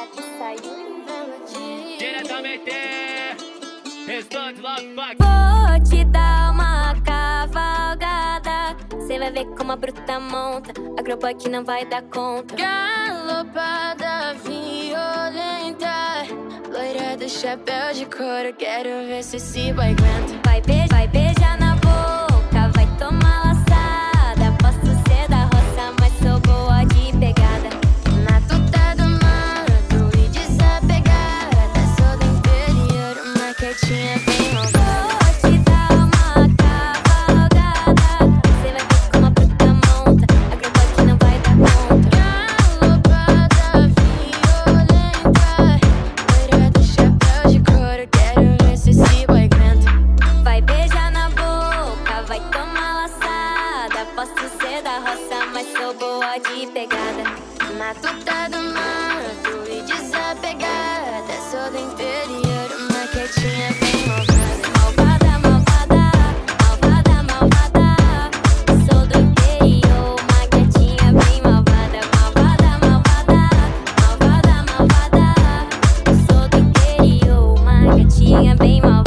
Diretamente, Restante Love Pack. Vou te dar uma cavalgada, cê vai ver como a bruta monta. A Groboy que não vai dar conta. Galopada violenta, loira do chapéu de couro. Quero ver se esse boy aguenta. Vai beijar na boca, vai tomar laçada. Posso ser da roça, mas sou boa de pegada. Na tuta do mato e desapegada, sou do interior, uma quietinha bem ousada. Vou te dar uma cavalgada, cê vai ver como a bruta monta. A Groboy que não vai dar conta. Galopada violenta, loira do chapéu de couro. Quero ver se esse boy aguenta. Vai beijar na boca, vai tomar laçada. Posso ser da roça, mas sou boa de pegada. Na tuta do mato e desapegada, sou do interior, uma quietinha bem ousada. Malvada, malvada, malvada, malvada. Sou do interior, uma quietinha bem malvada. Malvada, malvada, malvada, malvada. Sou do interior, uma quietinha bem malvada.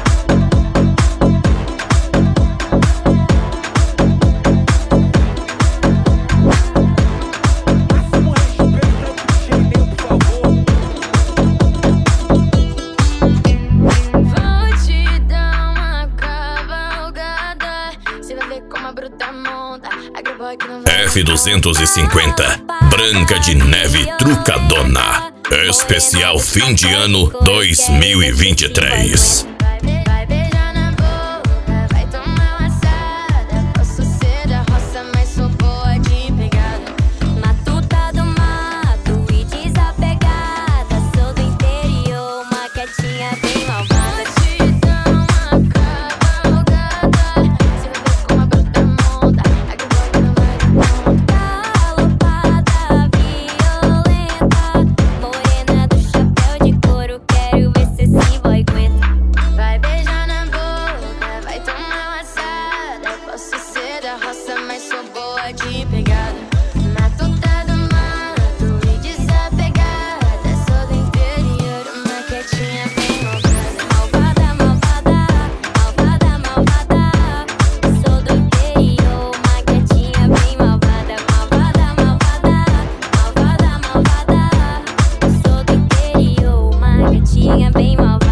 Vou te dar uma cavalgada, cê vai ver como a bruta monta. A Groboy que não vai F250, Branca de Neve Trucadona. Especial fim de ano 2023. Vai beijar na boca, vai tomar laçada. Posso ser da roça, mas sou boa de pegada. Na tuta do mato e desapegada. Sou do interior, uma quietinha bem malvada. Vou te dar uma cavalgada, cê vai ver como a bruta monta. A Groboy que não vai dar conta. Galopada violenta, morena do chapéu de couro. Quero ver se esse boy aguenta. Vai beijar na boca, vai tomar laçada. Posso ser da roça, mas sou boa de pegada. Na tuta do mato e desapegada, sou do interior, uma quietinha bem ousada. Malvada, malvada, malvada, malvada. Sou do interior, uma quietinha bem malvada. Malvada, malvada, malvada, malvada. Sou do interior, uma quietinha bem malvada.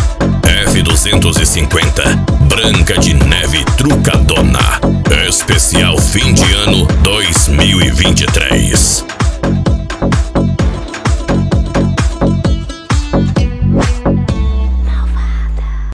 F250, Branca de Neve Trucadona. Especial fim de ano 2023.